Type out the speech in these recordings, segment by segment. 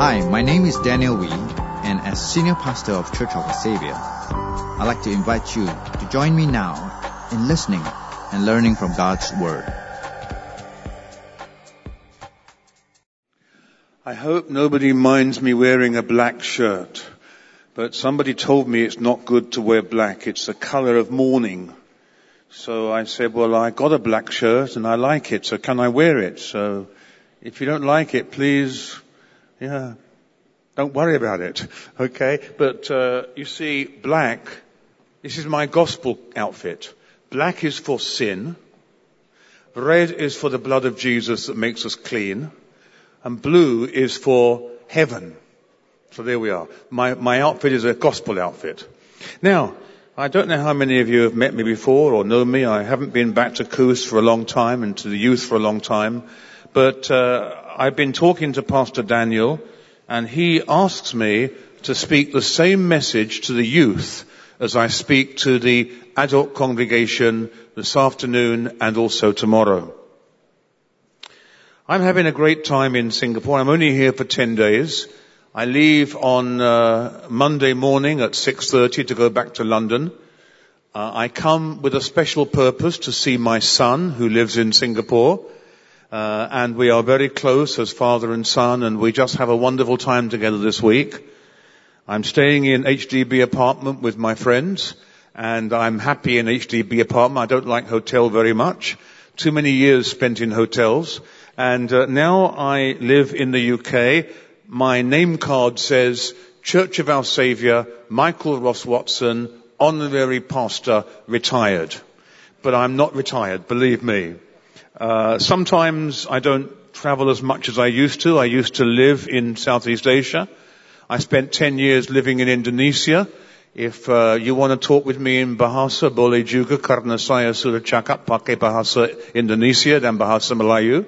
Hi, my name is Daniel Wee, and as Senior Pastor of Church of the Savior, I'd like to invite you to join me now in listening and learning from God's Word. I hope nobody minds me wearing a black shirt, but somebody told me it's not good to wear black. It's the color of mourning. So I said, well, I got a black shirt and I like it, so can I wear it? So if you don't like it, please, don't worry about it, okay? But you see, black, this is my gospel outfit. Black is for sin. Red is for the blood of Jesus that makes us clean. And blue is for heaven. So there we are. My outfit is a gospel outfit. Now, I don't know how many of you have met me before or know me. I haven't been back to Coos for a long time and to the youth for a long time. But I've been talking to Pastor Daniel, and he asks me to speak the same message to the youth as I speak to the adult congregation this afternoon and also tomorrow. I'm having a great time in Singapore. I'm only here for 10 days. I leave on Monday morning at 6:30 to go back to London. I come with a special purpose to see my son who lives in Singapore. And we are very close as father and son, and we just have a wonderful time together this week. I'm staying in HDB apartment with my friends, and I'm happy in HDB apartment. I don't like hotel very much. Too many years spent in hotels. And now I live in the UK. My name card says Church of Our Saviour, Michael Ross Watson, Honorary Pastor, retired. But I'm not retired, believe me. Sometimes I don't travel as much as I used to. I used to live in Southeast Asia. I spent 10 years living in Indonesia. If you want to talk with me in Bahasa, boleh juga karena saya sudah cakap pakai Bahasa Indonesia dan Bahasa Melayu.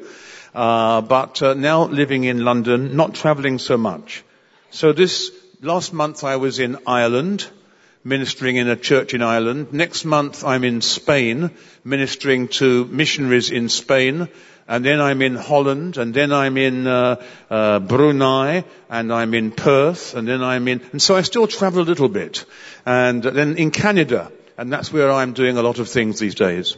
But now living in London, not traveling so much. So this last month I was in Ireland, ministering in a church in Ireland. Next month I'm in Spain, ministering to missionaries in Spain. And then I'm in Holland, and then I'm in Brunei, and I'm in Perth, and then and so I still travel a little bit. And then in Canada, and that's where I'm doing a lot of things these days.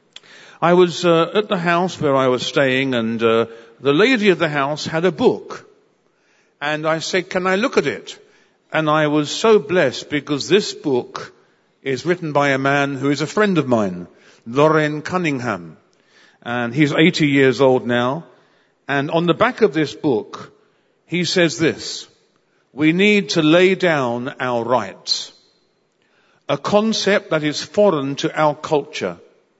I was at the house where I was staying, and the lady of the house had a book. And I said, can I look at it? And I was so blessed because this book is written by a man who is a friend of mine, Loren Cunningham. And he's 80 years old now. And on the back of this book, he says this: we need to lay down our rights. A concept that is foreign to our culture.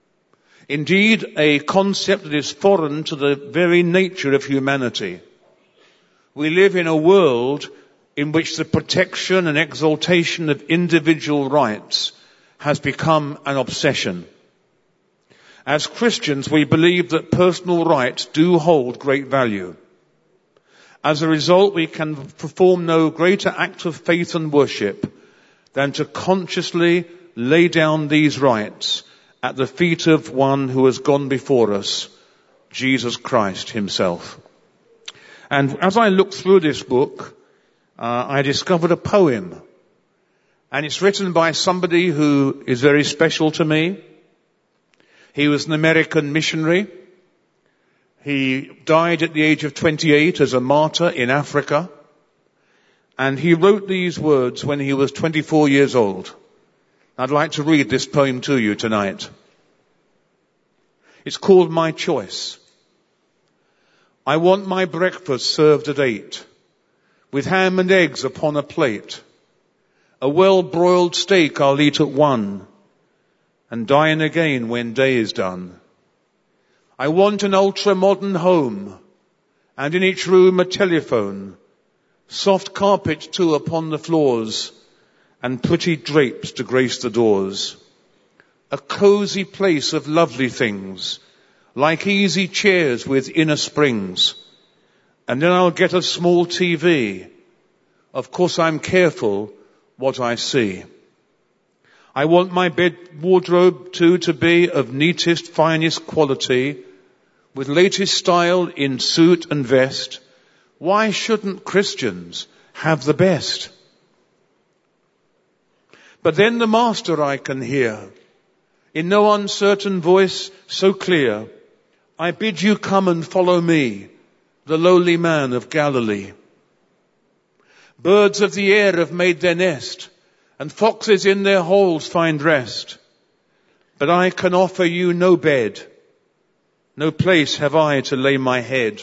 Indeed, a concept that is foreign to the very nature of humanity. We live in a world in which the protection and exaltation of individual rights has become an obsession. As Christians, we believe that personal rights do hold great value. As a result, we can perform no greater act of faith and worship than to consciously lay down these rights at the feet of one who has gone before us, Jesus Christ himself. And as I looked through this book, I discovered a poem. And it's written by somebody who is very special to me. He was an American missionary. He died at the age of 28 as a martyr in Africa. And he wrote these words when he was 24 years old. I'd like to read this poem to you tonight. It's called My Choice. I want my breakfast served at 8, with ham and eggs upon a plate. A well-broiled steak I'll eat at 1, and dine again when day is done. I want an ultra-modern home, and in each room a telephone, soft carpet too upon the floors, and pretty drapes to grace the doors. A cozy place of lovely things, like easy chairs with inner springs. And then I'll get a small TV. Of course I'm careful what I see. I want my bed wardrobe too to be of neatest, finest quality, with latest style in suit and vest, Why shouldn't Christians have the best? But then the Master I can hear, in no uncertain voice so clear, I bid you come and follow me, the lowly man of Galilee. Birds of the air have made their nest, and foxes in their holes find rest. But I can offer you no bed, no place have I to lay my head.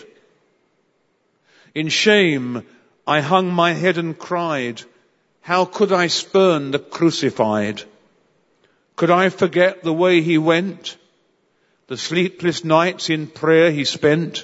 In shame I hung my head and cried, how could I spurn the crucified? Could I forget the way he went, the sleepless nights in prayer he spent?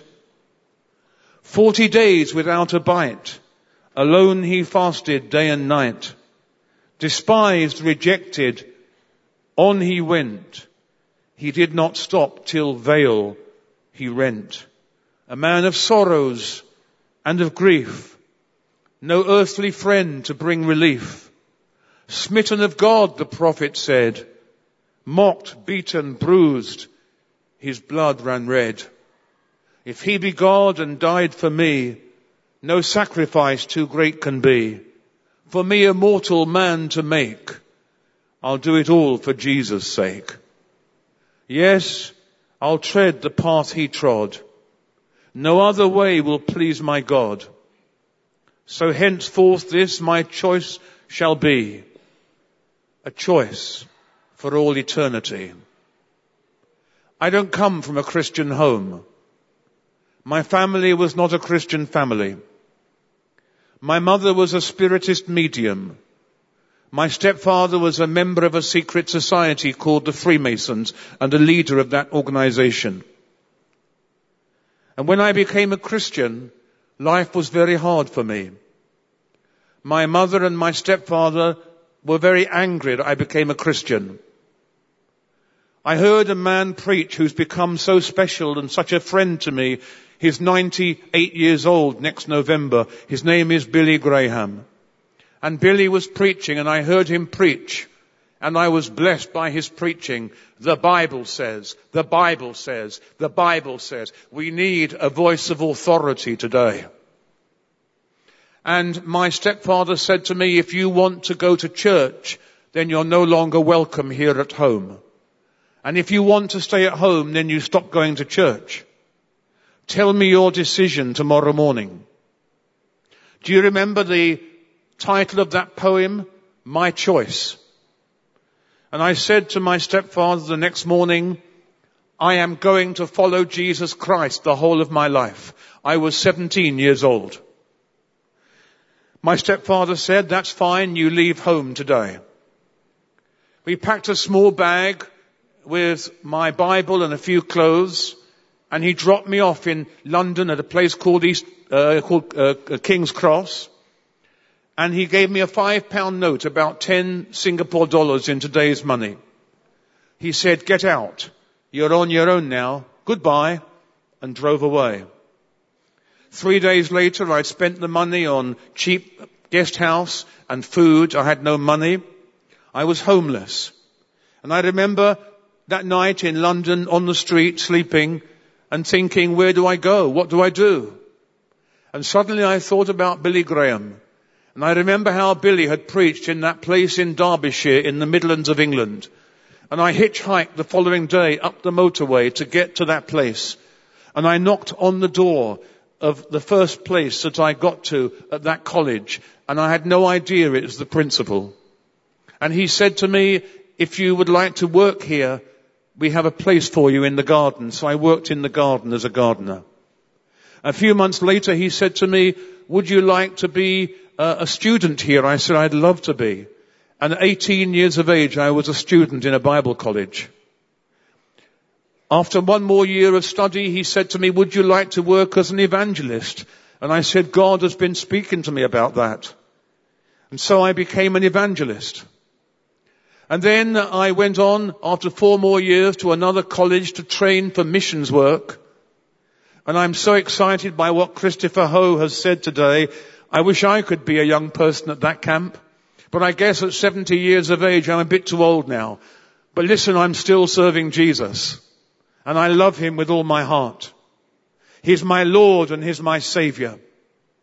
40 days without a bite, alone he fasted day and night. Despised, rejected, on he went. He did not stop till veil he rent. A man of sorrows and of grief, no earthly friend to bring relief. Smitten of God, the prophet said, mocked, beaten, bruised, his blood ran red. If he be God and died for me, no sacrifice too great can be. For me a mortal man to make, I'll do it all for Jesus' sake. Yes, I'll tread the path he trod. No other way will please my God. So henceforth this my choice shall be, a choice for all eternity. I don't come from a Christian home. My family was not a Christian family. My mother was a spiritist medium. My stepfather was a member of a secret society called the Freemasons and a leader of that organization. And when I became a Christian, life was very hard for me. My mother and my stepfather were very angry that I became a Christian. I heard a man preach who's become so special and such a friend to me. He's 98 years old next November. His name is Billy Graham. And Billy was preaching and I heard him preach. And I was blessed by his preaching. The Bible says, the Bible says, the Bible says. We need a voice of authority today. And my stepfather said to me, if you want to go to church, then you're no longer welcome here at home. And if you want to stay at home, then you stop going to church. Tell me your decision tomorrow morning. Do you remember the title of that poem? My Choice. And I said to my stepfather the next morning, I am going to follow Jesus Christ the whole of my life. I was 17 years old. My stepfather said, that's fine, you leave home today. We packed a small bag with my Bible and a few clothes, and he dropped me off in London at a place called King's Cross. And he gave me a £5 note, about 10 Singapore dollars in today's money. He said, get out. You're on your own now. Goodbye. And drove away. 3 days later, I'd spent the money on cheap guest house and food. I had no money. I was homeless. And I remember that night in London on the street sleeping and thinking, where do I go? What do I do? And suddenly I thought about Billy Graham. And I remember how Billy had preached in that place in Derbyshire in the Midlands of England. And I hitchhiked the following day up the motorway to get to that place. And I knocked on the door of the first place that I got to at that college. And I had no idea it was the principal. And he said to me, if you would like to work here, we have a place for you in the garden. So I worked in the garden as a gardener. A few months later, he said to me, would you like to be a student here? I said, I'd love to be. And at 18 years of age, I was a student in a Bible college. After one more year of study, he said to me, would you like to work as an evangelist? And I said, God has been speaking to me about that. And so I became an evangelist. And then I went on after 4 more years to another college to train for missions work. And I'm so excited by what Christopher Ho has said today. I wish I could be a young person at that camp. But I guess at 70 years of age, I'm a bit too old now. But listen, I'm still serving Jesus. And I love him with all my heart. He's my Lord and he's my Savior.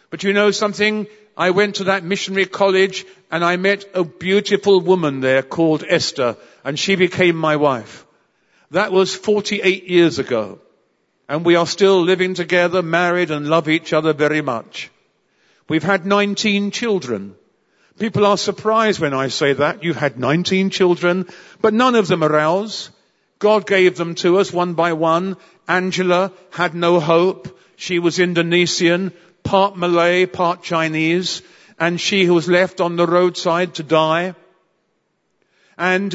But you know something? I went to that missionary college and I met a beautiful woman there called Esther, and she became my wife. That was 48 years ago. And we are still living together, married, and love each other very much. We've had 19 children. People are surprised when I say that. You've had 19 children, but none of them are ours. God gave them to us one by one. Angela had no hope. She was Indonesian, part Malay, part Chinese, and she was left on the roadside to die. And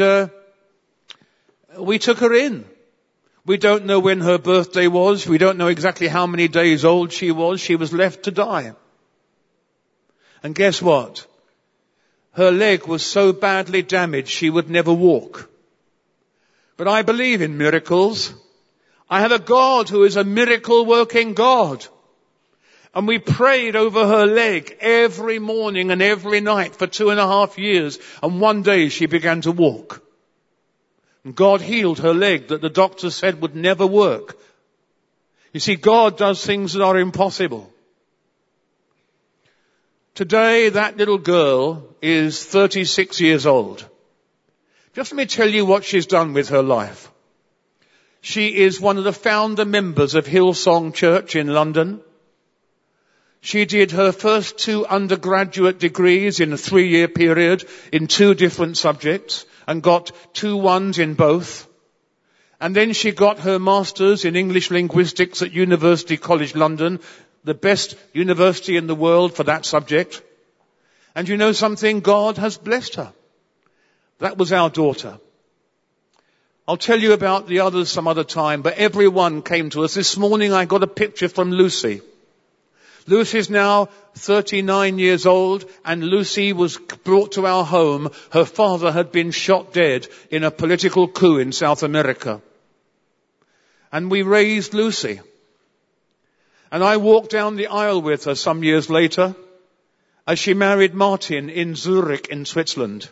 we took her in. We don't know when her birthday was. We don't know exactly how many days old she was. She was left to die. And guess what? Her leg was so badly damaged she would never walk. But I believe in miracles. I have a God who is a miracle-working God. And we prayed over her leg every morning and every night for 2.5 years. And one day she began to walk. And God healed her leg that the doctor said would never work. You see, God does things that are impossible. Today, that little girl is 36 years old. Just let me tell you what she's done with her life. She is one of the founder members of Hillsong Church in London. She did her first 2 undergraduate degrees in a 3-year period in 2 different subjects and got 2 1s in both. And then she got her master's in English linguistics at University College London, the best university in the world for that subject. And you know something? God has blessed her. That was our daughter. I'll tell you about the others some other time, but everyone came to us. This morning I got a picture from Lucy. Lucy's now 39 years old, and Lucy was brought to our home. Her father had been shot dead in a political coup in South America. And we raised Lucy. And I walked down the aisle with her some years later as she married Martin in Zurich in Switzerland.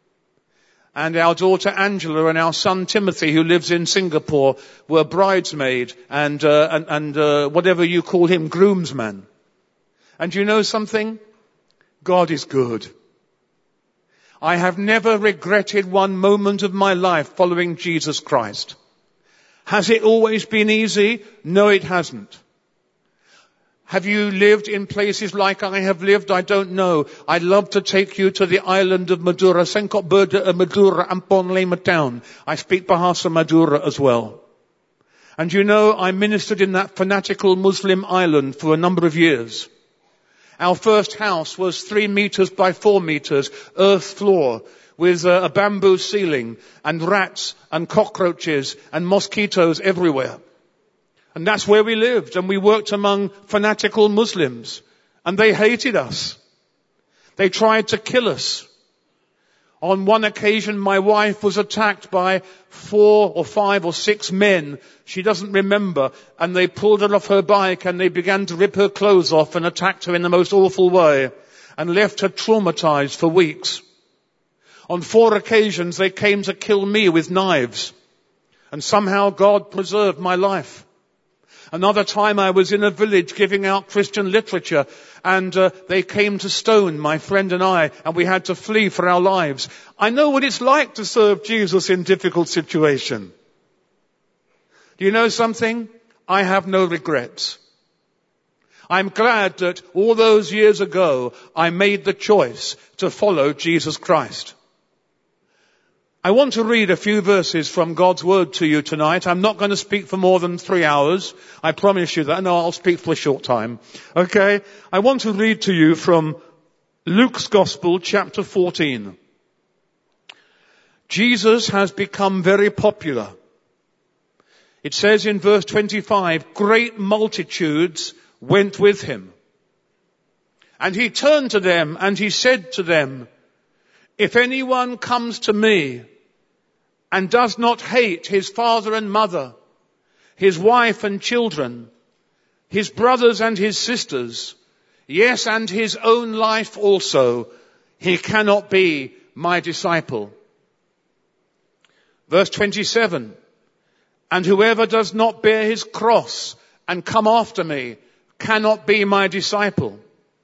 And our daughter Angela and our son Timothy, who lives in Singapore, were bridesmaid and whatever you call him, groomsman. And you know something? God is good. I have never regretted one moment of my life following Jesus Christ. Has it always been easy? No, it hasn't. Have you lived in places like I have lived? I don't know. I'd love to take you to the island of Madura. Sengkok berda Madura Ampon Lema town. I speak Bahasa Madura as well. And you know, I ministered in that fanatical Muslim island for a number of years. Our first house was 3 meters by 4 meters, earth floor, with a bamboo ceiling, and rats and cockroaches and mosquitoes everywhere. And that's where we lived, and we worked among fanatical Muslims, and they hated us. They tried to kill us. On one occasion, my wife was attacked by 4 or 5 or 6 men. She doesn't remember. And they pulled her off her bike and they began to rip her clothes off and attacked her in the most awful way and left her traumatized for weeks. On 4 occasions, they came to kill me with knives. And somehow God preserved my life. Another time I was in a village giving out Christian literature, and they came to stone my friend and I, and we had to flee for our lives. I know what it's like to serve Jesus in difficult situations. Do you know something? I have no regrets. I'm glad that all those years ago I made the choice to follow Jesus Christ. I want to read a few verses from God's Word to you tonight. I'm not going to speak for more than 3 hours. I promise you that. No, I'll speak for a short time. Okay? I want to read to you from Luke's Gospel, chapter 14. Jesus has become very popular. It says in verse 25, great multitudes went with him. And he turned to them and he said to them, if anyone comes to me and does not hate his father and mother, his wife and children, his brothers and his sisters, yes, and his own life also, he cannot be my disciple. Verse 27, and whoever does not bear his cross and come after me cannot be my disciple.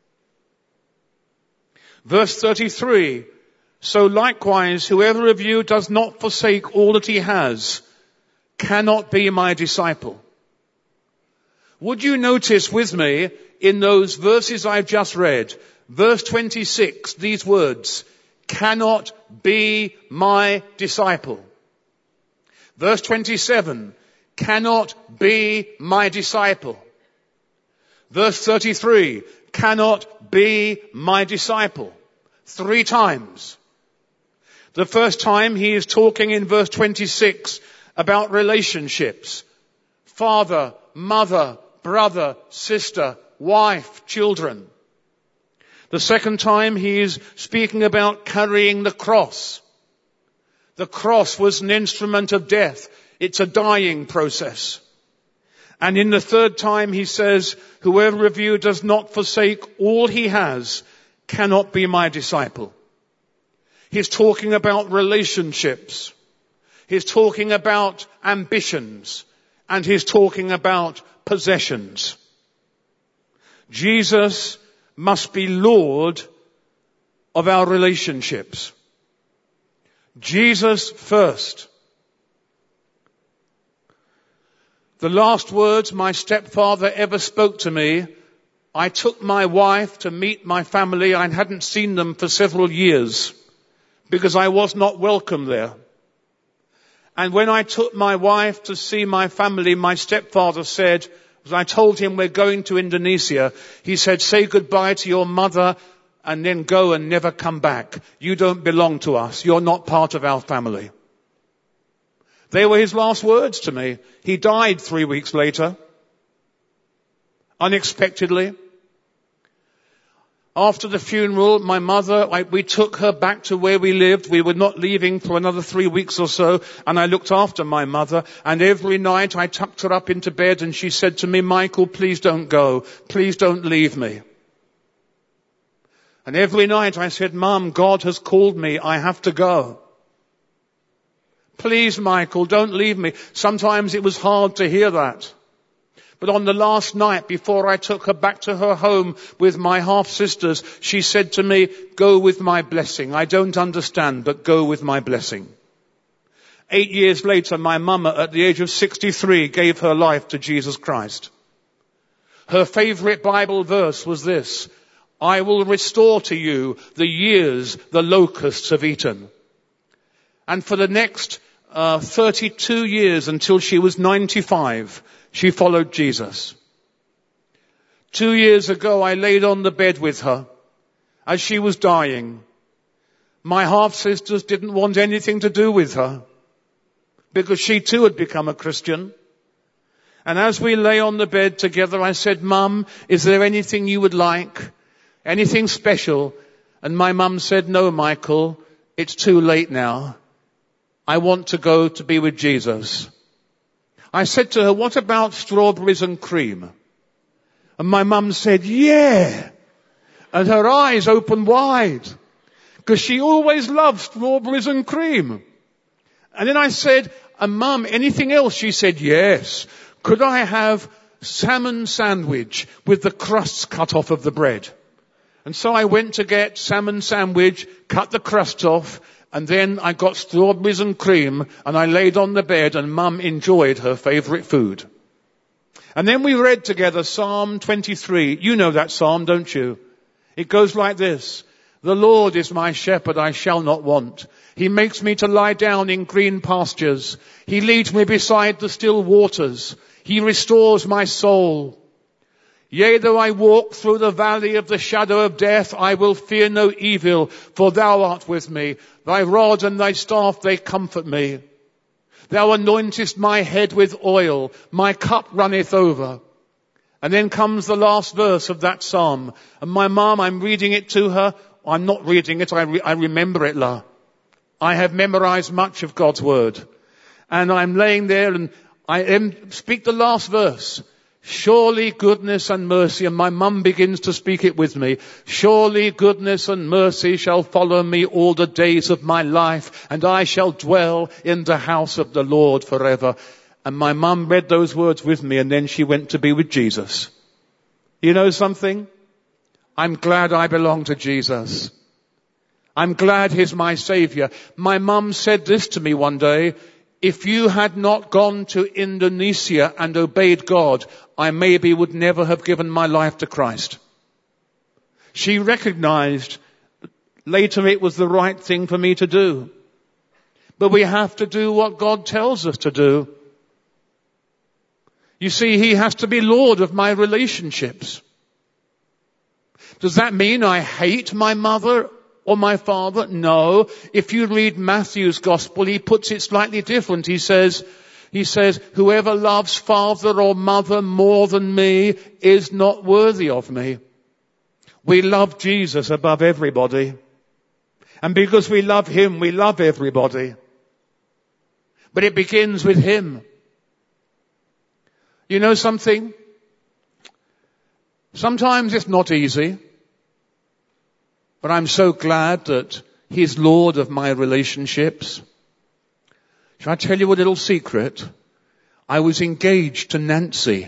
Verse 33, so likewise, whoever of you does not forsake all that he has cannot be my disciple. Would you notice with me in those verses I've just read, verse 26, these words, cannot be my disciple. Verse 27, cannot be my disciple. Verse 33, cannot be my disciple. 3 times. The first time he is talking in verse 26 about relationships. Father, mother, brother, sister, wife, children. The second time he is speaking about carrying the cross. The cross was an instrument of death. It's a dying process. And in the third time he says, whoever of you does not forsake all he has cannot be my disciple. He's talking about relationships. He's talking about ambitions. And he's talking about possessions. Jesus must be Lord of our relationships. Jesus first. The last words my stepfather ever spoke to me, I took my wife to meet my family. I hadn't seen them for several years because I was not welcome there. And when I took my wife to see my family, my stepfather said, as I told him we're going to Indonesia, he said, say goodbye to your mother and then go and never come back. You don't belong to us. You're not part of our family. They were his last words to me. He died 3 weeks later. Unexpectedly. After the funeral, my mother, we took her back to where we lived. We were not leaving for another 3 weeks or so, and I looked after my mother, and every night I tucked her up into bed, and she said to me, Michael, please don't go. Please don't leave me. And every night I said, Mom, God has called me. I have to go. Please, Michael, don't leave me. Sometimes it was hard to hear that. But on the last night before I took her back to her home with my half-sisters, she said to me, go with my blessing. I don't understand, but go with my blessing. 8 years later, my mama, at the age of 63, gave her life to Jesus Christ. Her favorite Bible verse was this, I will restore to you the years the locusts have eaten. And for the next 32 years until she was 95, she followed Jesus. 2 years ago, I laid on the bed with her as she was dying. My half-sisters didn't want anything to do with her because she too had become a Christian. And as we lay on the bed together, I said, Mum, is there anything you would like? Anything special? And my mum said, no, Michael, it's too late now. I want to go to be with Jesus. I said to her, what about strawberries and cream? And my mum said, yeah. And her eyes opened wide because she always loved strawberries and cream. And then I said, Mum, anything else? She said, yes. Could I have salmon sandwich with the crusts cut off of the bread? And so I went to get salmon sandwich, cut the crust off, and then I got strawberries and cream, and I laid on the bed, and Mum enjoyed her favourite food. And then we read together Psalm 23. You know that psalm, don't you? It goes like this. The Lord is my shepherd, I shall not want. He makes me to lie down in green pastures. He leads me beside the still waters. He restores my soul. Yea, though I walk through the valley of the shadow of death, I will fear no evil, for thou art with me. Thy rod and thy staff, they comfort me. Thou anointest my head with oil. My cup runneth over. And then comes the last verse of that psalm. And my mum, I'm reading it to her. I'm not reading it, I remember it, La. I have memorized much of God's word. And I'm laying there and I speak the last verse. Surely goodness and mercy, and my mum begins to speak it with me. Surely goodness and mercy shall follow me all the days of my life, and I shall dwell in the house of the Lord forever. And my mum read those words with me, and then she went to be with Jesus. You know something? I'm glad I belong to Jesus. I'm glad he's my Savior. My mum said this to me one day: if you had not gone to Indonesia and obeyed God, I maybe would never have given my life to Christ. She recognized later it was the right thing for me to do. But we have to do what God tells us to do. You see, he has to be Lord of my relationships. Does that mean I hate my mother or my father? No. If you read Matthew's gospel, he puts it slightly different. He says, whoever loves father or mother more than me is not worthy of me. We love Jesus above everybody. And because we love him, we love everybody. But it begins with him. You know something? Sometimes it's not easy. But I'm so glad that he's Lord of my relationships. Shall I tell you a little secret? I was engaged to Nancy.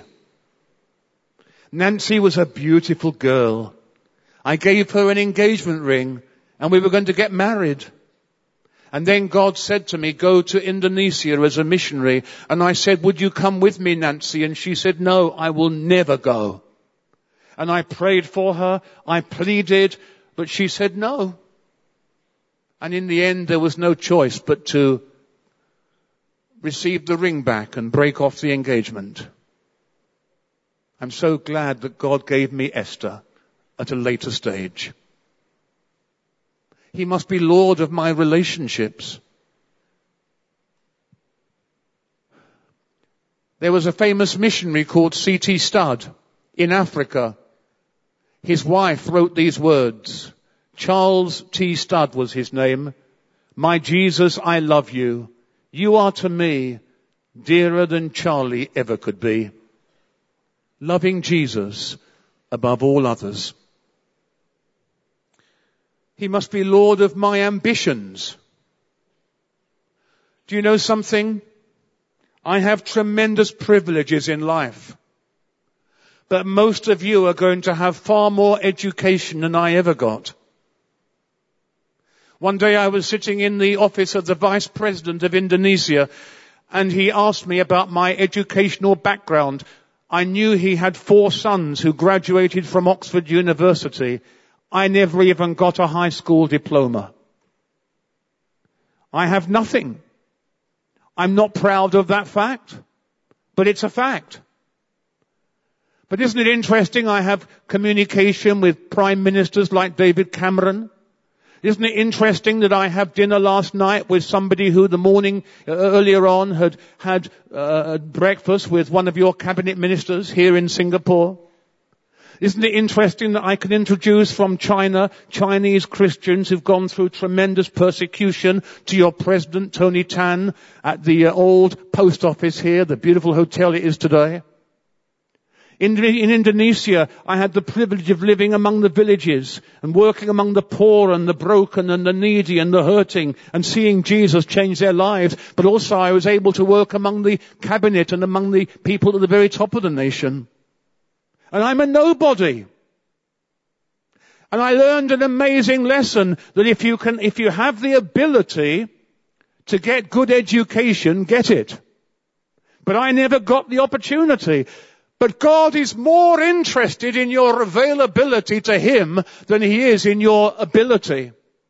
Nancy was a beautiful girl. I gave her an engagement ring and we were going to get married. And then God said to me, go to Indonesia as a missionary. And I said, would you come with me, Nancy? And she said, no, I will never go. And I prayed for her. I pleaded. But she said no. And in the end, there was no choice but to receive the ring back and break off the engagement. I'm so glad that God gave me Esther at a later stage. He must be Lord of my relationships. There was a famous missionary called C.T. Studd in Africa. His wife wrote these words. Charles T. Studd was his name. My Jesus, I love you. You are to me dearer than Charlie ever could be. Loving Jesus above all others. He must be Lord of my ambitions. Do you know something? I have tremendous privileges in life. But most of you are going to have far more education than I ever got. One day I was sitting in the office of the Vice President of Indonesia and he asked me about my educational background. I knew he had 4 sons who graduated from Oxford University. I never even got a high school diploma. I have nothing. I'm not proud of that fact, but it's a fact. But isn't it interesting I have communication with prime ministers like David Cameron? Isn't it interesting that I have dinner last night with somebody who the morning earlier on had breakfast with one of your cabinet ministers here in Singapore? Isn't it interesting that I can introduce from China Chinese Christians who've gone through tremendous persecution to your President Tony Tan at the old post office here, the beautiful hotel it is today? In Indonesia, I had the privilege of living among the villages and working among the poor and the broken and the needy and the hurting and seeing Jesus change their lives. But also I was able to work among the cabinet and among the people at the very top of the nation. And I'm a nobody. And I learned an amazing lesson that if you have the ability to get good education, get it. But I never got the opportunity. But God is more interested in your availability to him than he is in your ability.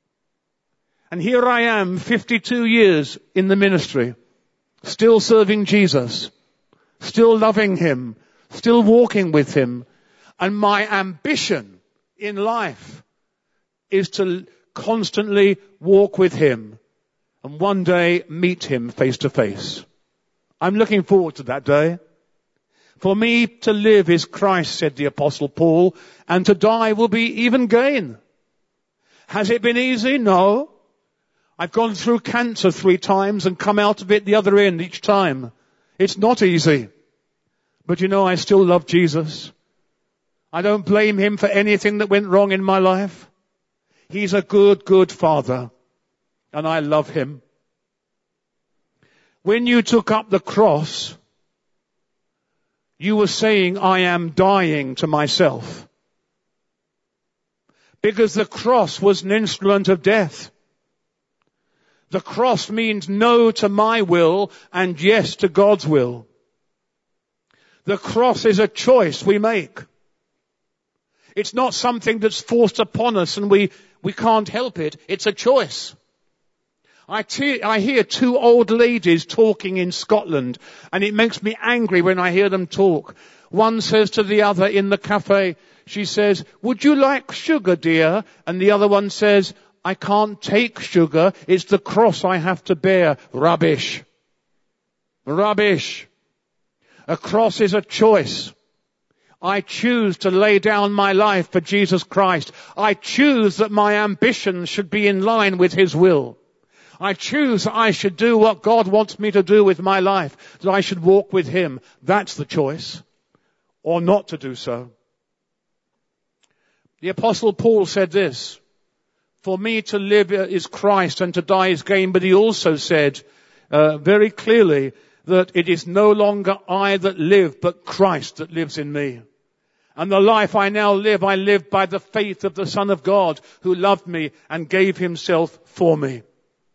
And here I am, 52 years in the ministry, still serving Jesus, still loving him, still walking with him. And my ambition in life is to constantly walk with him and one day meet him face to face. I'm looking forward to that day. For me to live is Christ, said the Apostle Paul, and to die will be even gain. Has it been easy? No. I've gone through cancer 3 times and come out of it the other end each time. It's not easy. But you know, I still love Jesus. I don't blame him for anything that went wrong in my life. He's a good, good Father, and I love him. When you took up the cross, you were saying, I am dying to myself. Because the cross was an instrument of death. The cross means no to my will and yes to God's will. The cross is a choice we make. It's not something that's forced upon us and we can't help it. It's a choice. I hear two old ladies talking in Scotland, and it makes me angry when I hear them talk. One says to the other in the cafe, she says, "Would you like sugar, dear?" And the other one says, "I can't take sugar. It's the cross I have to bear." Rubbish. Rubbish. A cross is a choice. I choose to lay down my life for Jesus Christ. I choose that my ambitions should be in line with His will. I choose that I should do what God wants me to do with my life, that I should walk with Him. That's the choice. Or not to do so. The Apostle Paul said this, "For me to live is Christ and to die is gain." But he also said very clearly that it is no longer I that live, but Christ that lives in me. And the life I now live, I live by the faith of the Son of God who loved me and gave Himself for me.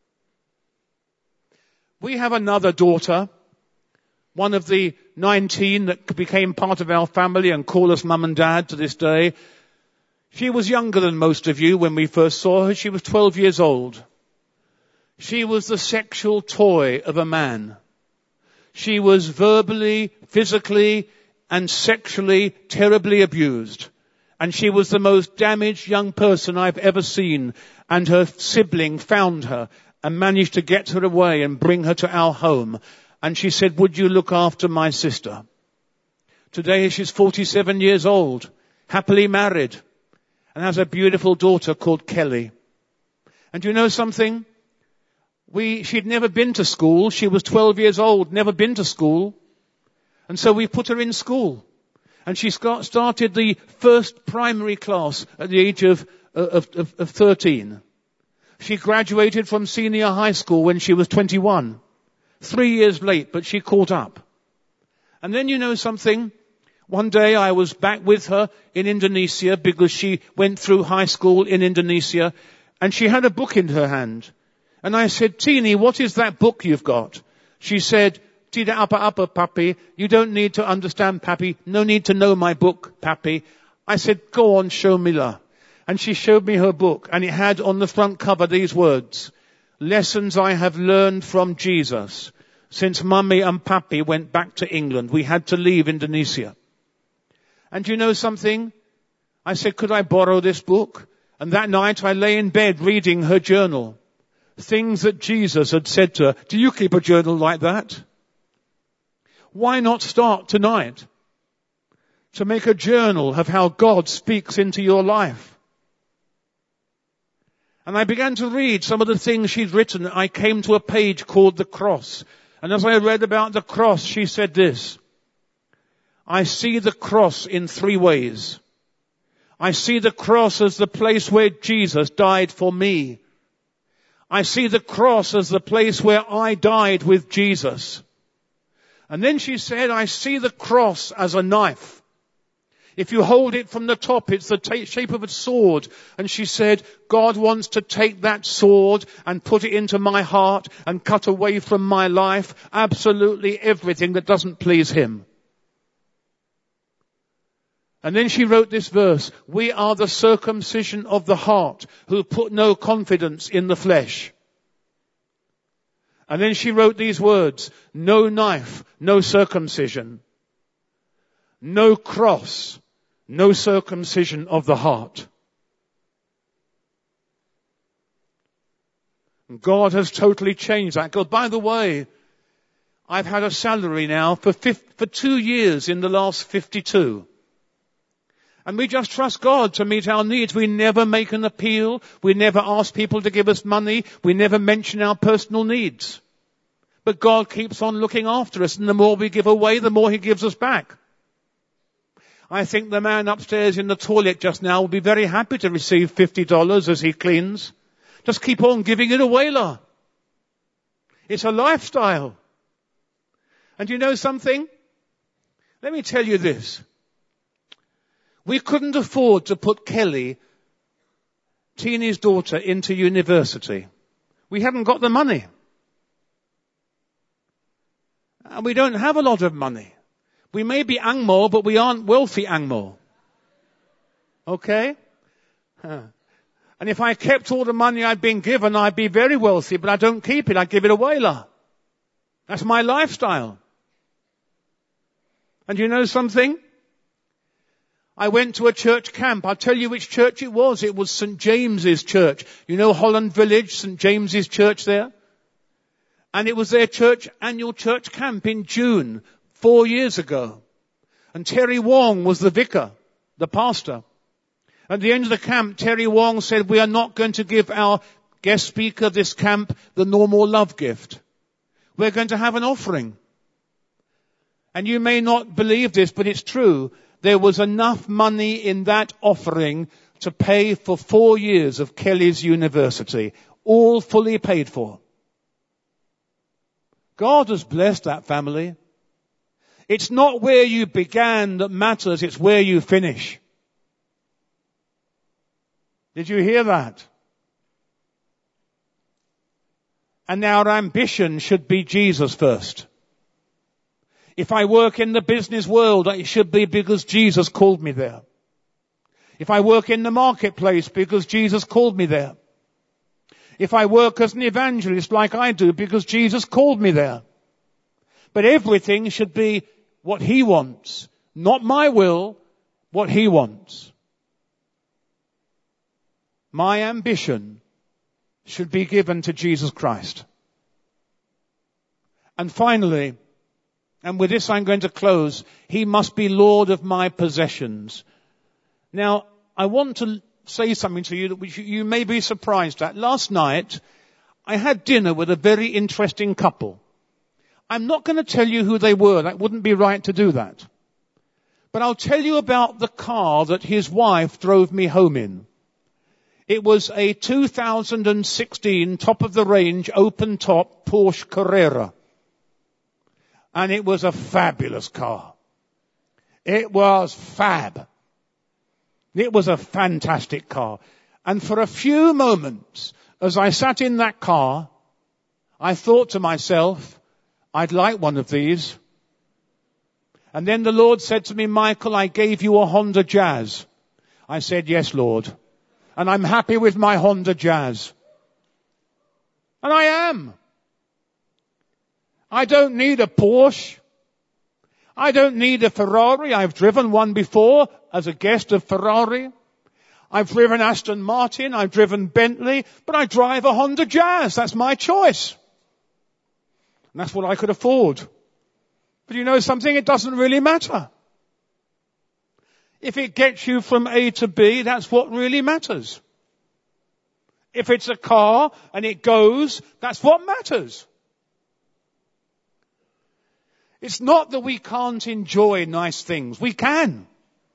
We have another daughter, one of the 19 that became part of our family and call us Mum and Dad to this day. She was younger than most of you when we first saw her. She was 12 years old. She was the sexual toy of a man. She was verbally, physically, and sexually terribly abused. And she was the most damaged young person I've ever seen. And her sibling found her and managed to get her away and bring her to our home. And she said, "Would you look after my sister?" Today she's 47 years old, happily married, and has a beautiful daughter called Kelly. And you know something? She'd never been to school. She was 12 years old, never been to school. And so we put her in school. And she started the first primary class at the age of 13. She graduated from senior high school when she was 21. 3 years late, but she caught up. And then you know something? One day I was back with her in Indonesia because she went through high school in Indonesia, and she had a book in her hand. And I said, "Teenie, what is that book you've got?" She said, "Tidak apa-apa, Papi. You don't need to understand, Papi. No need to know my book, Papi." I said, "Go on, show me la." And she showed me her book, and it had on the front cover these words, "Lessons I have learned from Jesus since Mummy and Papi went back to England. We had to leave Indonesia." And you know something? I said, "Could I borrow this book?" And that night I lay in bed reading her journal. Things that Jesus had said to her. Do you keep a journal like that? Why not start tonight to make a journal of how God speaks into your life? And I began to read some of the things she'd written. I came to a page called The Cross. And as I read about the cross, she said this, "I see the cross in 3 ways. I see the cross as the place where Jesus died for me. I see the cross as the place where I died with Jesus." And then she said, "I see the cross as a knife. If you hold it from the top, it's the shape of a sword." And she said, "God wants to take that sword and put it into my heart and cut away from my life absolutely everything that doesn't please Him." And then she wrote this verse, "We are the circumcision of the heart who put no confidence in the flesh." And then she wrote these words, "No knife, no circumcision. No cross, no circumcision of the heart." And God has totally changed that. God, by the way, I've had a salary now for 2 years in the last 52. And we just trust God to meet our needs. We never make an appeal. We never ask people to give us money. We never mention our personal needs. But God keeps on looking after us. And the more we give away, the more He gives us back. I think the man upstairs in the toilet just now will be very happy to receive $50 as he cleans. Just keep on giving it away, la. It's a lifestyle. And you know something? Let me tell you this. We couldn't afford to put Kelly Teeny's daughter into university. We hadn't got the money. And we don't have a lot of money. We may be Angmo, but we aren't wealthy Angmo. Okay? And if I kept all the money I'd been given, I'd be very wealthy, but I don't keep it. I give it away. That's my lifestyle. And you know something? I went to a church camp. I'll tell you which church it was. It was St. James's Church. You know Holland Village, St. James's Church there? And it was their annual church camp in June, 4 years ago. And Terry Wong was the vicar, the pastor. At the end of the camp, Terry Wong said, we are not going to give our guest speaker this camp the normal love gift. We're going to have an offering. And you may not believe this, but it's true. There was enough money in that offering to pay for 4 years of Kelly's university, all fully paid for. God has blessed that family. It's not where you began that matters, it's where you finish. Did you hear that? And our ambition should be Jesus first. If I work in the business world, it should be because Jesus called me there. If I work in the marketplace, because Jesus called me there. If I work as an evangelist like I do, because Jesus called me there. But everything should be what He wants. Not my will, what He wants. My ambition should be given to Jesus Christ. And finally, and with this I'm going to close, He must be Lord of my possessions. Now, I want to say something to you that which you may be surprised at. Last night, I had dinner with a very interesting couple. I'm not going to tell you who they were. That wouldn't be right to do that. But I'll tell you about the car that his wife drove me home in. It was a 2016 top-of-the-range, open-top Porsche Carrera. And it was a fabulous car. It was fab. It was a fantastic car. And for a few moments, as I sat in that car, I thought to myself, I'd like one of these. And then the Lord said to me, Michael, I gave you a Honda Jazz. I said, yes, Lord. And I'm happy with my Honda Jazz. And I am. I don't need a Porsche. I don't need a Ferrari. I've driven one before as a guest of Ferrari. I've driven Aston Martin. I've driven Bentley. But I drive a Honda Jazz. That's my choice. And that's what I could afford. But you know something? It doesn't really matter. If it gets you from A to B, that's what really matters. If it's a car and it goes, that's what matters. It's not that we can't enjoy nice things. We can.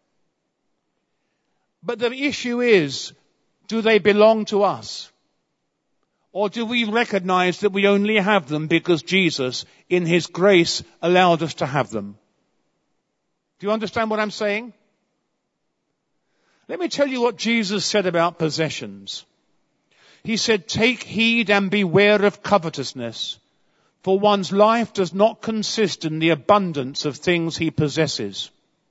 But the issue is, do they belong to us? Or do we recognize that we only have them because Jesus, in His grace, allowed us to have them? Do you understand what I'm saying? Let me tell you what Jesus said about possessions. He said, take heed and beware of covetousness, for one's life does not consist in the abundance of things he possesses.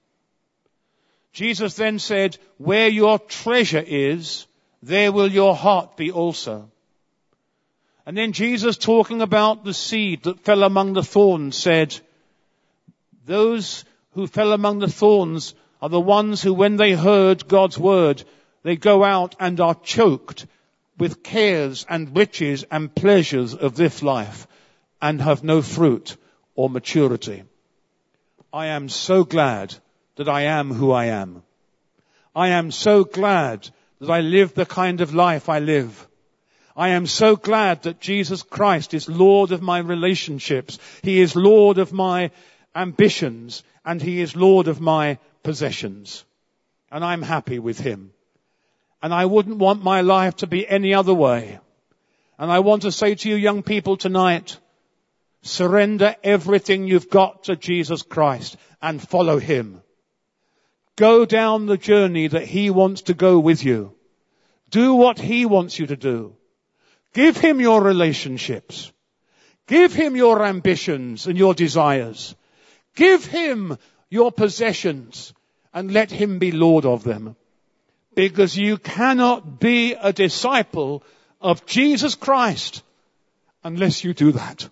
Jesus then said, where your treasure is, there will your heart be also. And then Jesus, talking about the seed that fell among the thorns, said, those who fell among the thorns are the ones who, when they heard God's word, they go out and are choked with cares and riches and pleasures of this life and have no fruit or maturity. I am so glad that I am who I am. I am so glad that I live the kind of life I live. I am so glad that Jesus Christ is Lord of my relationships. He is Lord of my ambitions, and He is Lord of my possessions. And I'm happy with Him. And I wouldn't want my life to be any other way. And I want to say to you young people tonight, surrender everything you've got to Jesus Christ and follow Him. Go down the journey that He wants to go with you. Do what he wants you to do. Give him your relationships. Give him your ambitions and your desires. Give him your possessions and let him be Lord of them. Because you cannot be a disciple of Jesus Christ unless you do that.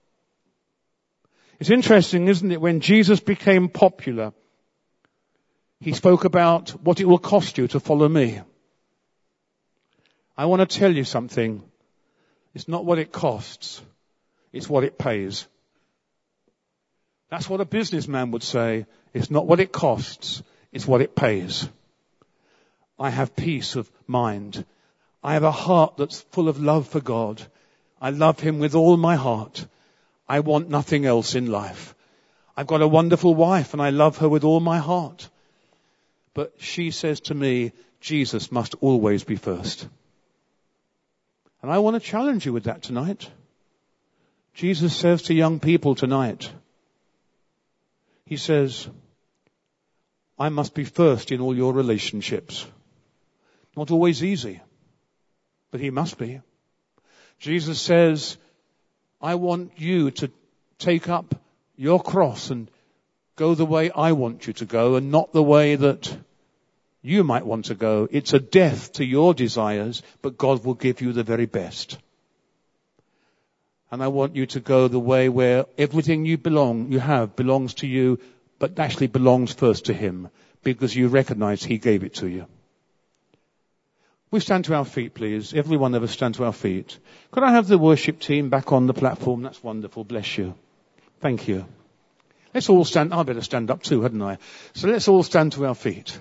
It's interesting, isn't it, when Jesus became popular, he spoke about what it will cost you to follow me. I want to tell you something. It's not what it costs. It's what it pays. That's what a businessman would say. It's not what it costs. It's what it pays. I have peace of mind. I have a heart that's full of love for God. I love him with all my heart. I want nothing else in life. I've got a wonderful wife and I love her with all my heart. But she says to me, Jesus must always be first. And I want to challenge you with that tonight. Jesus says to young people tonight, he says, I must be first in all your relationships. Not always easy, but he must be. Jesus says, I want you to take up your cross and go the way I want you to go and not the way that you might want to go. It's a death to your desires, but God will give you the very best. And I want you to go the way where everything you have belongs to you, but actually belongs first to him, because you recognize he gave it to you. We stand to our feet, please. Every one of us stand to our feet. Could I have the worship team back on the platform? That's wonderful. Bless you. Thank you. Let's all stand. I better stand up too, hadn't I? So let's all stand to our feet.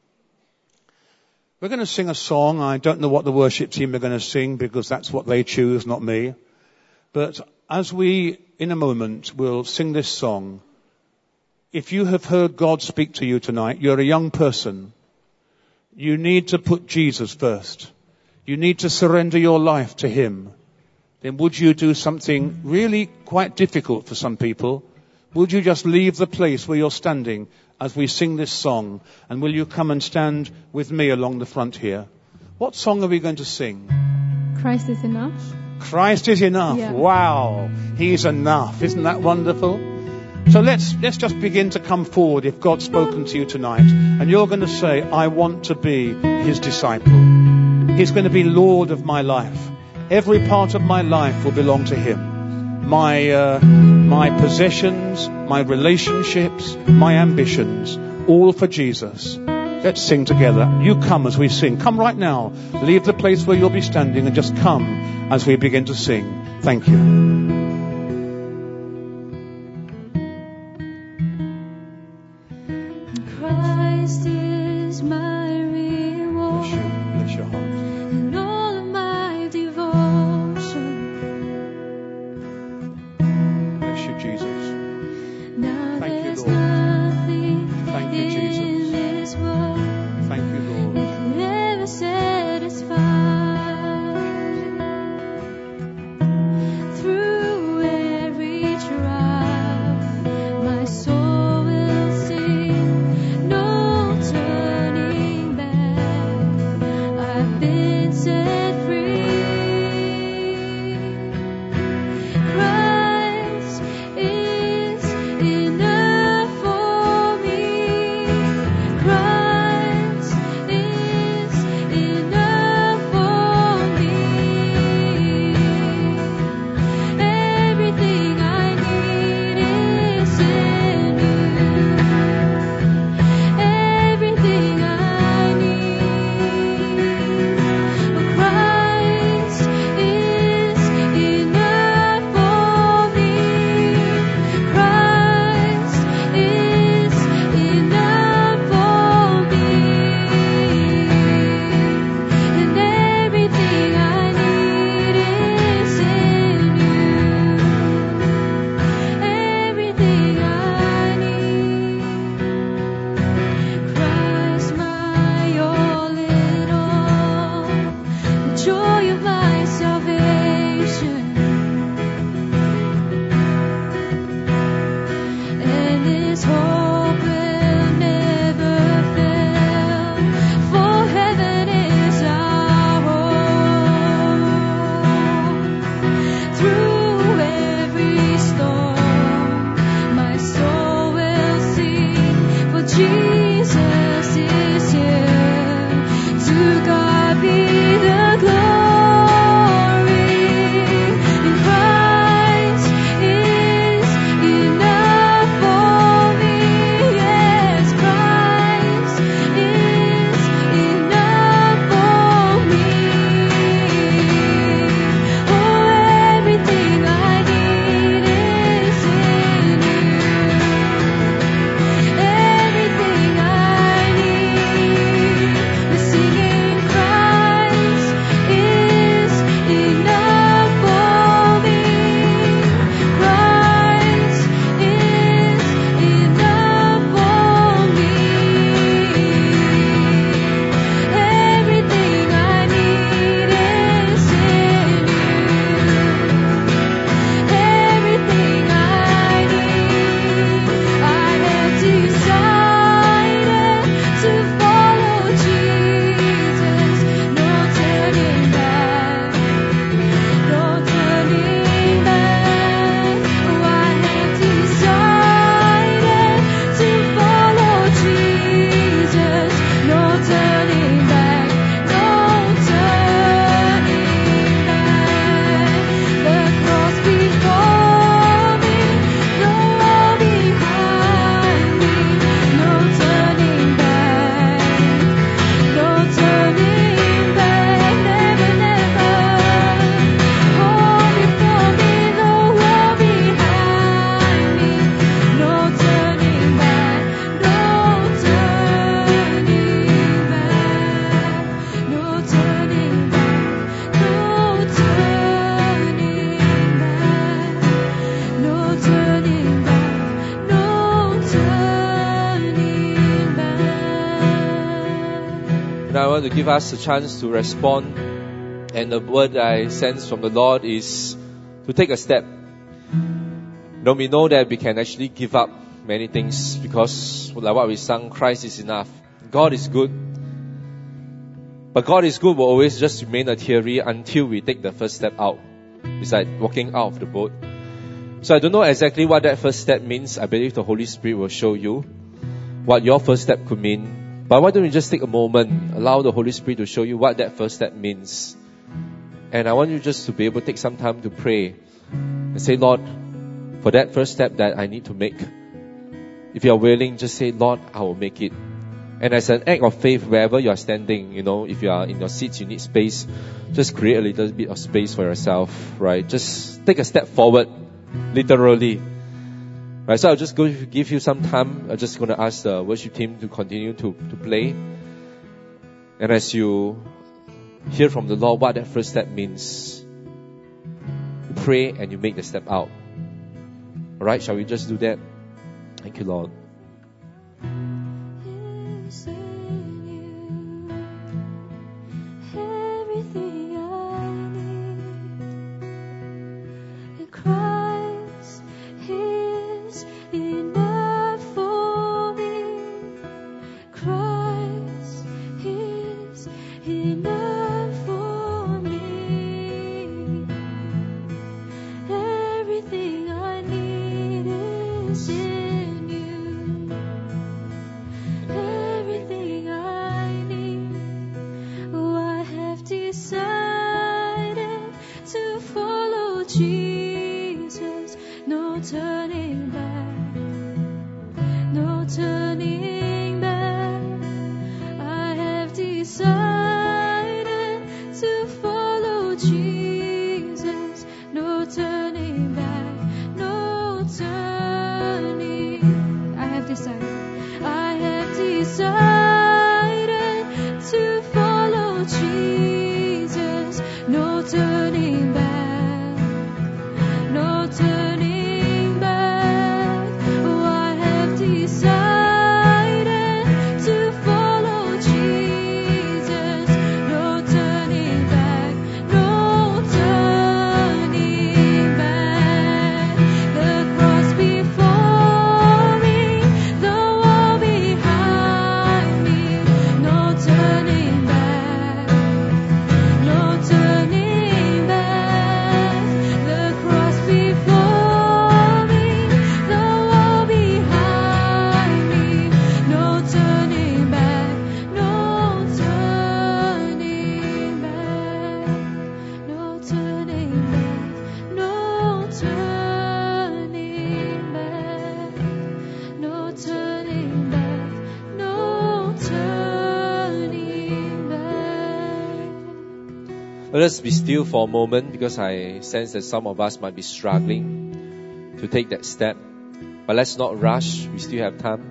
We're going to sing a song. I don't know what the worship team are going to sing because that's what they choose, not me. But as we, in a moment, will sing this song, if you have heard God speak to you tonight, you're a young person, you need to put Jesus first. You need to surrender your life to him. Then would you do something really quite difficult for some people? Would you just leave the place where you're standing as we sing this song? And will you come and stand with me along the front here? What song are we going to sing? Christ is enough. Christ is enough. Yeah. Wow. He's enough. Isn't that wonderful? So let's just begin to come forward if God's spoken to you tonight. And you're going to say, I want to be his disciple. He's going to be Lord of my life. Every part of my life will belong to him. My possessions, my relationships, my ambitions, all for Jesus. Let's sing together. You come as we sing. Come right now. Leave the place where you'll be standing and just come as we begin to sing. Thank you. Christ is my reward. Bless your heart. And all of my devotion. Bless you, Jesus. Now Thank you, there's Lord. nothing Thank you, Jesus. in this world Thank you, Lord. that can ever satisfy. Through I want to give us a chance to respond. And the word I sense from the Lord is to take a step. We know that we can actually give up many things because, like what we sung, Christ is enough. God is good. But God is good will always just remain a theory until we take the first step out. It's like walking out of the boat. So I don't know exactly what that first step means. I believe the Holy Spirit will show you what your first step could mean. But why don't you just take a moment, allow the Holy Spirit to show you what that first step means. And I want you just to be able to take some time to pray and say, Lord, for that first step that I need to make, if you are willing, just say, Lord, I will make it. And as an act of faith, wherever you are standing, if you are in your seats, you need space, just create a little bit of space for yourself, right? Just take a step forward, literally. Right, so I'll just go give you some time. I'm just going to ask the worship team to continue to play. And as you hear from the Lord what that first step means, you pray and you make the step out. Alright, shall we just do that? Thank you, Lord. Everything I need is in you. Let us be still for a moment, because I sense that some of us might be struggling to take that step. But let's not rush. We still have time.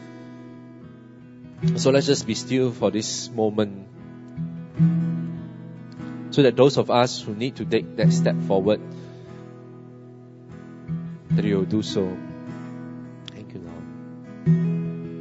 So let's just be still for this moment, so that those of us who need to take that step forward, that you will do so. Thank you, Lord.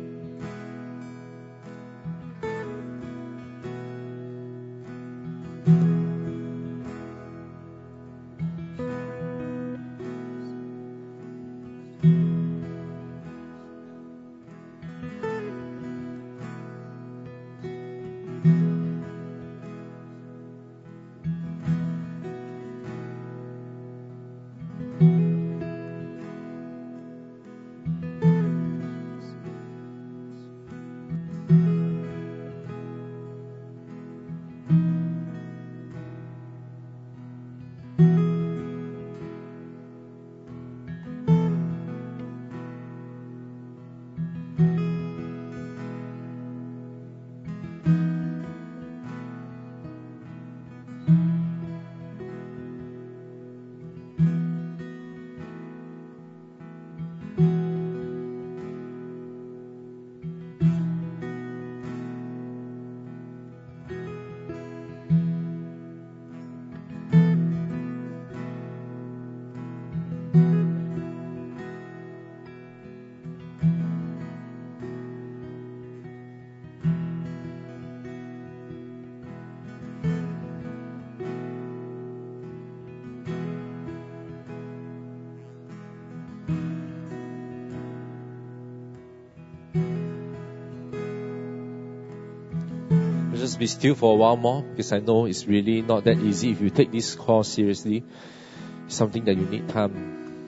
Just be still for a while more, because I know it's really not that easy. If you take this call seriously, it's something that you need time.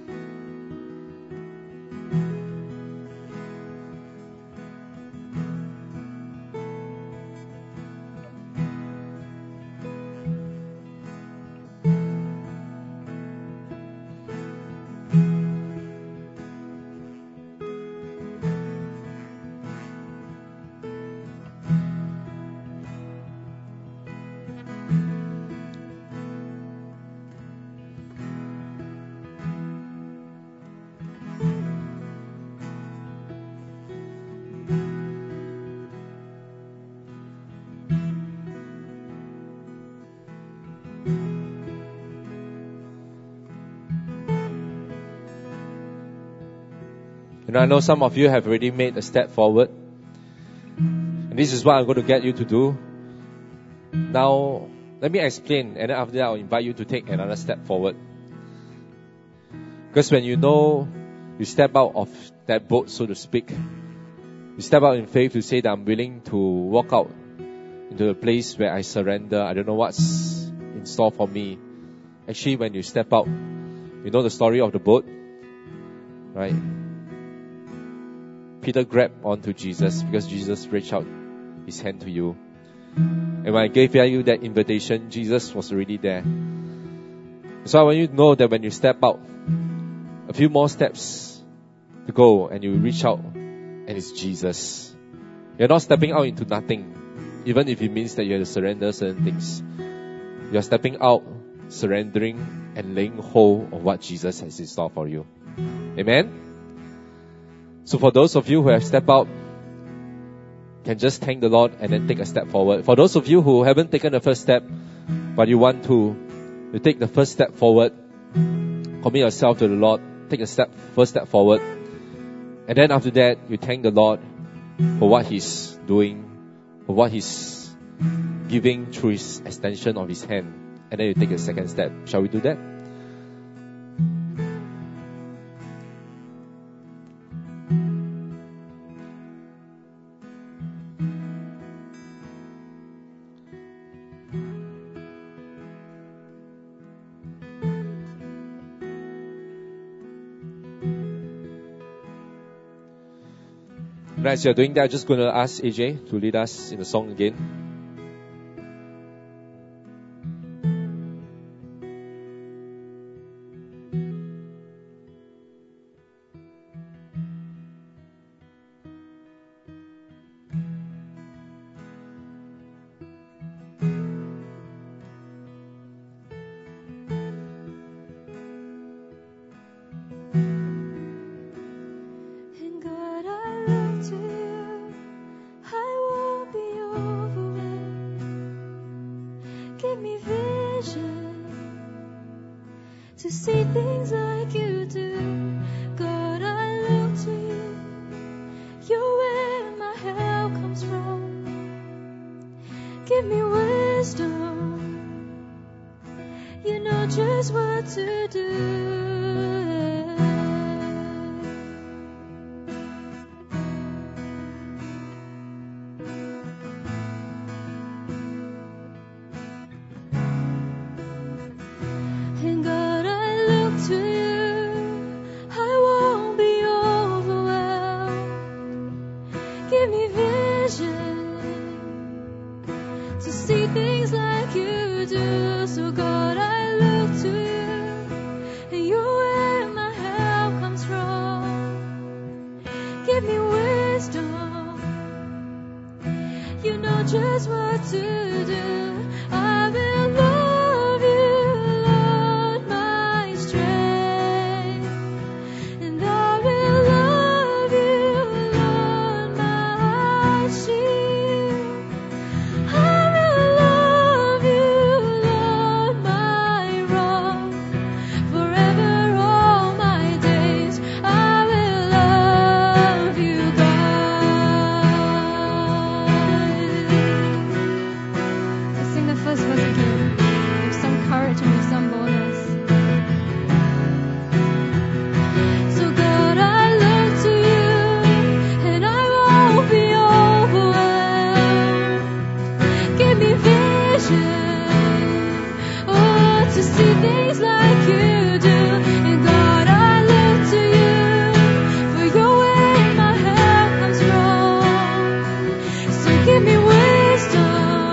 And I know some of you have already made a step forward. And this is what I'm going to get you to do. Now, let me explain, and then after that I'll invite you to take another step forward. Because when you know you step out of that boat, so to speak, you step out in faith to say that I'm willing to walk out into a place where I surrender. I don't know what's in store for me. Actually, when you step out, you know the story of the boat, right? Peter grabbed onto Jesus because Jesus reached out his hand to you. And when I gave you that invitation, Jesus was already there. So I want you to know that when you step out, a few more steps to go, and you reach out, and it's Jesus. You're not stepping out into nothing, even if it means that you have to surrender certain things. You're stepping out, surrendering, and laying hold of what Jesus has in store for you. Amen? So for those of you who have stepped out, can just thank the Lord and then take a step forward. For those of you who haven't taken the first step, but you want to, you take the first step forward, commit yourself to the Lord, take a first step forward, and then after that, you thank the Lord for what He's doing, for what He's giving through His extension of His hand, and then you take a second step. Shall we do that? And as you're doing that, I'm just going to ask AJ to lead us in the song again. Give me vision to see things like you do. God, I look to you. You're where my help comes from. Give me wisdom. You know just what to do. And God, I look to you. I won't be overwhelmed. Give me vision to see things like you do. So God, I look to you. And you're where my help comes from. Give me wisdom. You know just what to do. I will love you, Lord, my strength. And I will love you, Lord, my shield. I will love you, Lord, my rock. Forever all my days, I will love you, God. Let's sing the first verse again. With some courage and with some boldness. So God, I look to you, and I won't be overwhelmed. Give me vision, oh, to see things like you do. And God, I look to you, for you're where my help comes from. So give me wisdom.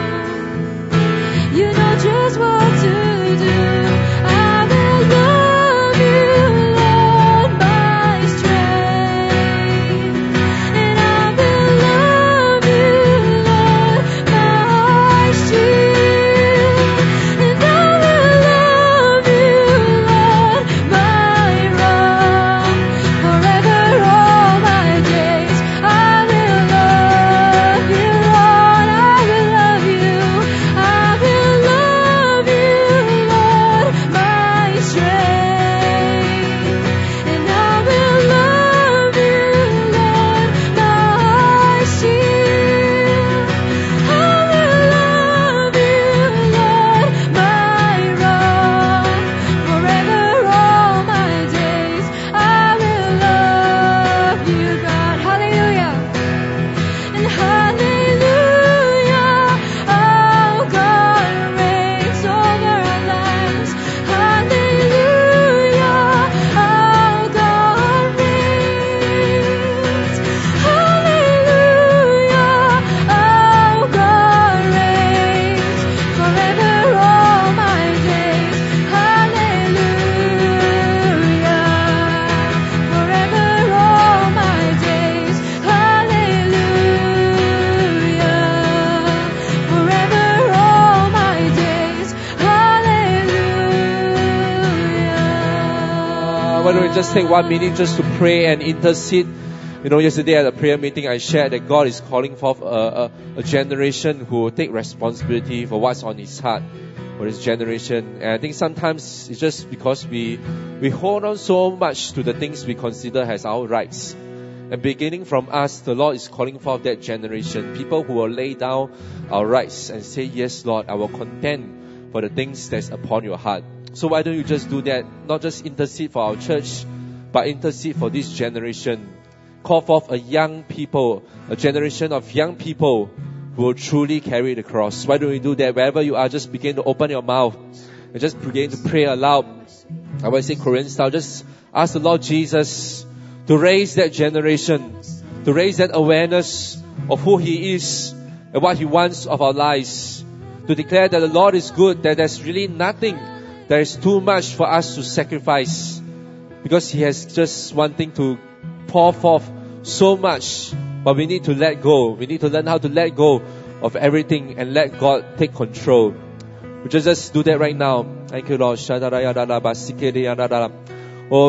You know just what to do. I will love you, Lord, my strength. And I will love you, Lord, my shield. And I will love you, Lord, my rock. Forever all my days, I will love you, Lord. I will love you. I will love you, Lord, my strength. And I will love you, Lord, my shield. I will love you, Lord, my rock. Forever all my days, I will love you, God. Hallelujah. And hallelujah, oh God reigns over our lives. Hallelujah, oh God reigns. Hallelujah, oh God reigns. Forever all my days. Hallelujah, forever all my days. Hallelujah, forever all my days. Hallelujah. Why don't we just take 1 minute just to pray and intercede? You know, yesterday at a prayer meeting, I shared that God is calling forth a generation who will take responsibility for what's on His heart for His generation. And I think sometimes it's just because we hold on so much to the things we consider as our rights. And beginning from us, the Lord is calling forth that generation. People who will lay down our rights and say, yes, Lord, I will contend for the things that's upon your heart. So why don't you just do that? Not just intercede for our church, but intercede for this generation. Call forth a young people, a generation of young people who will truly carry the cross. Why don't we do that? Wherever you are, just begin to open your mouth and just begin to pray aloud. I will say Korean style. Just ask the Lord Jesus to raise that generation, to raise that awareness of who He is and what He wants of our lives. To declare that the Lord is good, that there's really nothing, there is too much for us to sacrifice. Because He has just wanting to pour forth so much, but we need to let go. We need to learn how to let go of everything and let God take control. We just do that right now. Thank you, Lord. Oh,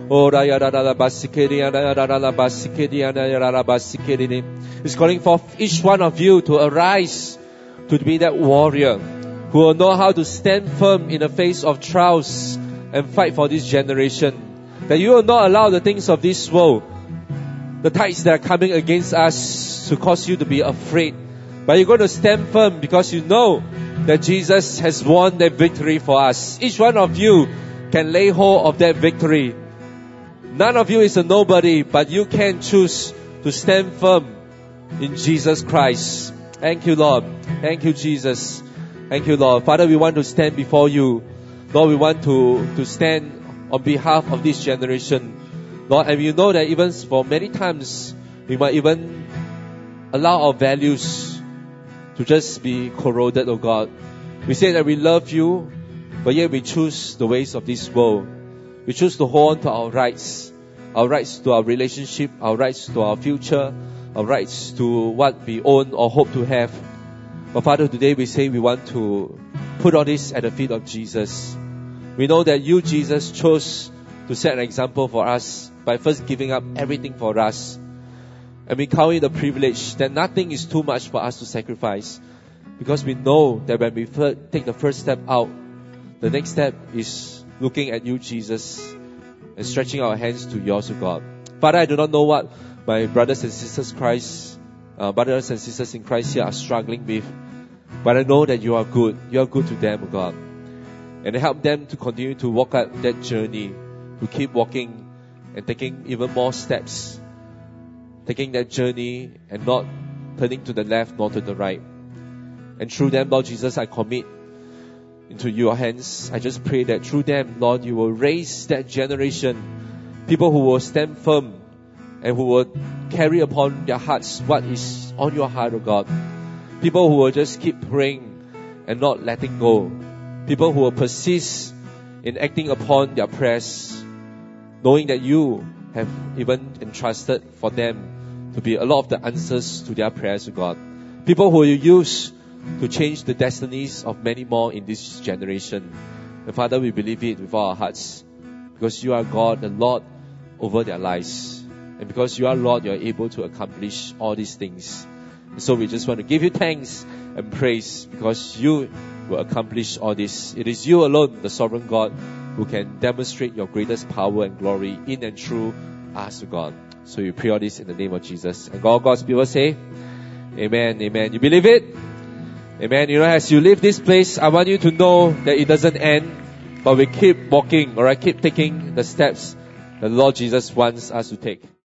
He's calling for each one of you to arise, to be that warrior who will know how to stand firm in the face of trials and fight for this generation. That you will not allow the things of this world, the tides that are coming against us, to cause you to be afraid. But you're going to stand firm because you know that Jesus has won that victory for us. Each one of you can lay hold of that victory. None of you is a nobody, but you can choose to stand firm in Jesus Christ. Thank you, Lord. Thank you, Jesus. Thank you, Lord. Father, we want to stand before you. Lord, we want to stand on behalf of this generation. Lord, and you know that even for many times, we might even allow our values to just be corroded, oh God. We say that we love you, but yet we choose the ways of this world. We choose to hold on to our rights to our relationship, our rights to our future, our rights to what we own or hope to have. But Father, today we say we want to put all this at the feet of Jesus. We know that you, Jesus, chose to set an example for us by first giving up everything for us. And we count it a privilege that nothing is too much for us to sacrifice. Because we know that when we take the first step out, the next step is looking at you, Jesus, and stretching our hands to yours, O God. Father, I do not know what my brothers and sisters in Christ here are struggling with. But I know that you are good. You are good to them, O God. And help them to continue to walk out that journey, to keep walking and taking even more steps. Taking that journey and not turning to the left nor to the right. And through them, Lord Jesus, I commit into your hands. I just pray that through them, Lord, you will raise that generation. People who will stand firm and who will carry upon their hearts what is on your heart, O God. People who will just keep praying and not letting go. People who will persist in acting upon their prayers, knowing that you have even entrusted for them to be a lot of the answers to their prayers, O God. People who you use to change the destinies of many more in this generation. And Father, we believe it with all our hearts, because you are God, the Lord over their lives. And because you are Lord, you are able to accomplish all these things. And so we just want to give you thanks and praise, because you will accomplish all this. It is you alone, the sovereign God, who can demonstrate your greatest power and glory in and through us, God. So we pray all this in the name of Jesus. And all God's people say, amen, amen. You believe it? Amen. You know, as you leave this place, I want you to know that it doesn't end, but we keep walking, alright? Keep taking the steps the Lord Jesus wants us to take.